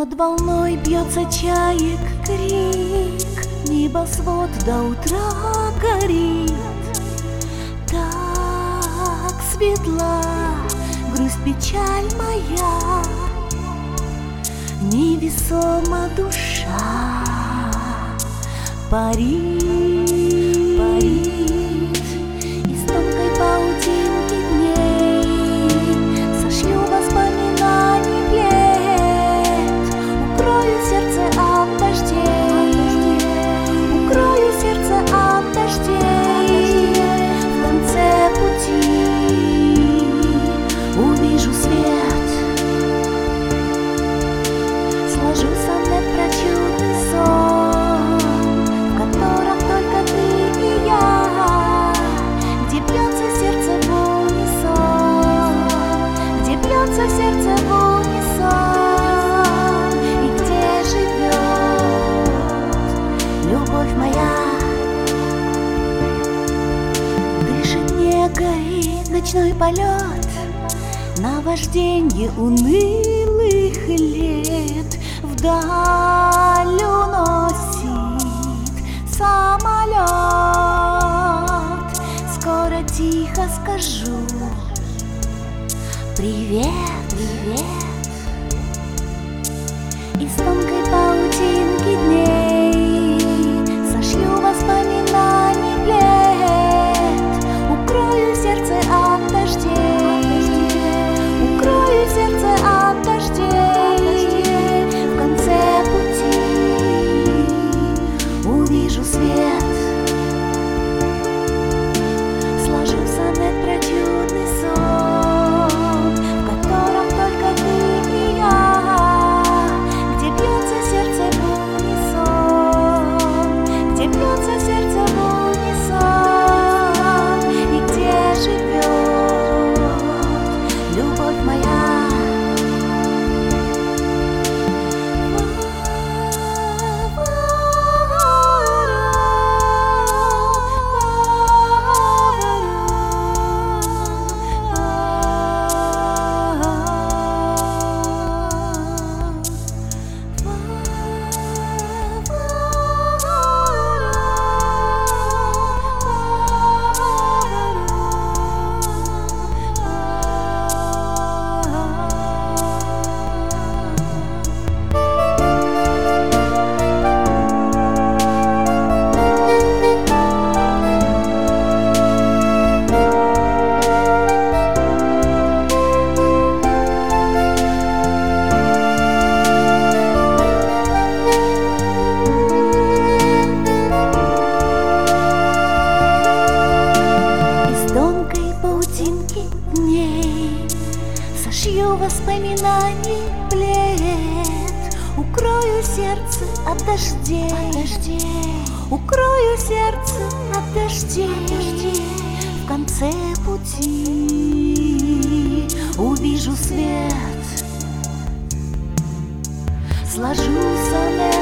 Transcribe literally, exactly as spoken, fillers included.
Под волной бьется чаек крик, небосвод до утра горит. Так светла грусть, печаль моя, невесома душа парит, парит. Из тонкой паутинки дней сошью воспоминаний плед. Укрою сердце от дождей, укрою сердце от дождей. В конце пути увижу свет, сложу сонет про чудный сон, в котором только ты и я, где бьется сердце в унисон, где бьется сердце в унисон, и где живет любовь моя. Дышит негой ночной полет, наважденье унылых лет. Вдаль уносит самолет, скоро тихо скажу привет, привет. Из тонкой паутинки дней сошью воспоминаний плед. Укрою сердце от дождей, укрою сердце от дождей. В конце пути увижу свет, сложу сонет про чудный сон, в котором только ты и я, где бьется сердце в унисон, где бьется сердце в унисон, и где живет любовь моя. Сошью воспоминаний плед. Укрою сердце от дождей, от дождей. Укрою сердце от дождей. В конце пути увижу свет, сложу сонет